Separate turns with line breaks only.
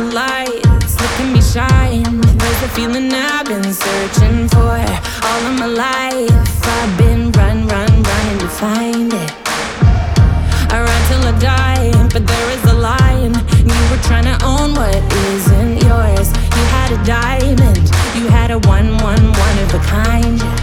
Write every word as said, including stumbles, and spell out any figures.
the lights, look at me shine. There's a feeling I've been searching for all of my life. I've been run, run, running to find it. I run till I die, but there is a line. You were trying to own what isn't yours. You had a diamond, you had a one, one, one of a kind.